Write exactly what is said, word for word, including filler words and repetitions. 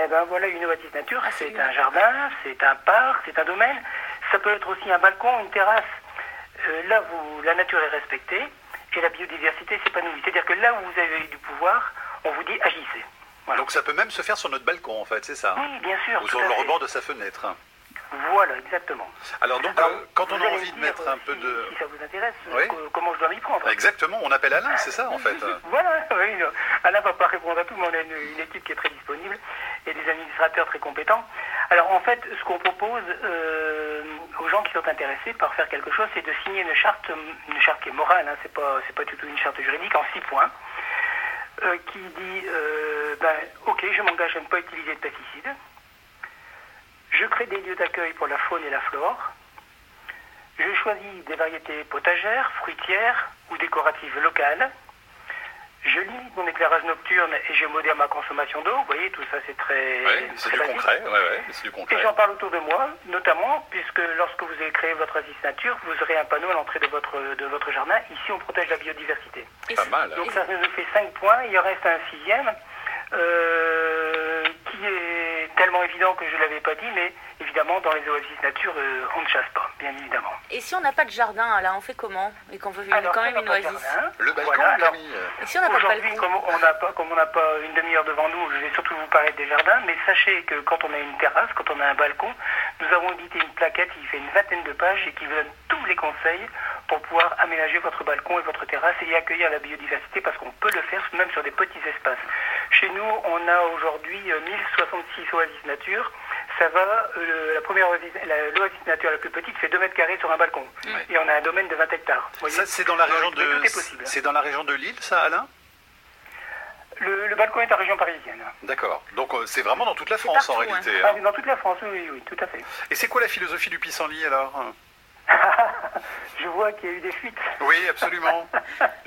Eh ben voilà, une oasis nature, c'est un jardin, c'est un parc, c'est un domaine. Ça peut être aussi un balcon, une terrasse. Euh, là, vous, la nature est respectée et la biodiversité s'épanouit. C'est-à-dire que là où vous avez du pouvoir, on vous dit agissez. Voilà. Donc ça peut même se faire sur notre balcon, en fait, c'est ça? Oui, bien sûr. Ou sur le rebord de sa fenêtre. Voilà, exactement. Alors donc, Alors, euh, quand on a envie de dire, mettre un si, peu de... Si ça vous intéresse, oui. euh, comment je dois m'y prendre? Exactement, on appelle Alain, c'est ça en fait. Voilà, oui. Alain va pas répondre à tout, mais on a une, une équipe qui est très disponible et des administrateurs très compétents. Alors en fait, ce qu'on propose euh, aux gens qui sont intéressés par faire quelque chose, c'est de signer une charte, une charte qui est morale, hein, c'est pas, c'est pas du tout une charte juridique, en six points, euh, qui dit, euh, ben, ok, je m'engage à ne pas utiliser de pesticides. Je crée des lieux d'accueil pour la faune et la flore. Je choisis des variétés potagères, fruitières ou décoratives locales. Je limite mon éclairage nocturne et je modère ma consommation d'eau. Vous voyez, tout ça c'est très, ouais, c'est très du basique. concret. Ouais, ouais, c'est du concret. Et j'en parle autour de moi, notamment puisque lorsque vous avez créé votre oasis nature, vous aurez un panneau à l'entrée de votre, de votre jardin. Ici, on protège la biodiversité. Pas mal. Donc ça nous fait cinq points. Il en reste un sixième. Euh, qui est tellement évident que je ne l'avais pas dit, mais évidemment dans les oasis nature, euh, on ne chasse pas, bien évidemment. Et si on n'a pas de jardin, là, on fait comment? Et qu'on veut Alors, quand si même on une n'a pas de oasis. jardin, Le balcon, voilà, alors, Camille. Et si on n'a pas de aujourd'hui, balcon? comme on n'a pas, comme on n'a pas une demi-heure devant nous, je vais surtout vous parler des jardins, mais sachez que quand on a une terrasse, quand on a un balcon, nous avons édité une plaquette qui fait une vingtaine de pages et qui vous donne tous les conseils pour pouvoir aménager votre balcon et votre terrasse et y accueillir la biodiversité, parce qu'on peut le faire même sur des petits espaces. Chez nous, on a aujourd'hui mille soixante-six oasis nature. Ça va, euh, la première oasis, la, l'oasis nature la plus petite fait deux mètres carrés sur un balcon. Ouais. Et on a un domaine de vingt hectares. Vous voyez, ça, c'est dans la région donc, de, c'est, c'est dans la région de Lille, ça, Alain? le, le balcon est en région parisienne. D'accord. Donc euh, c'est vraiment dans toute la France partout, en réalité. Hein. Hein. Ah, dans toute la France, oui, oui, tout à fait. Et c'est quoi la philosophie du pissenlit alors? Je vois qu'il y a eu des fuites. Oui, absolument.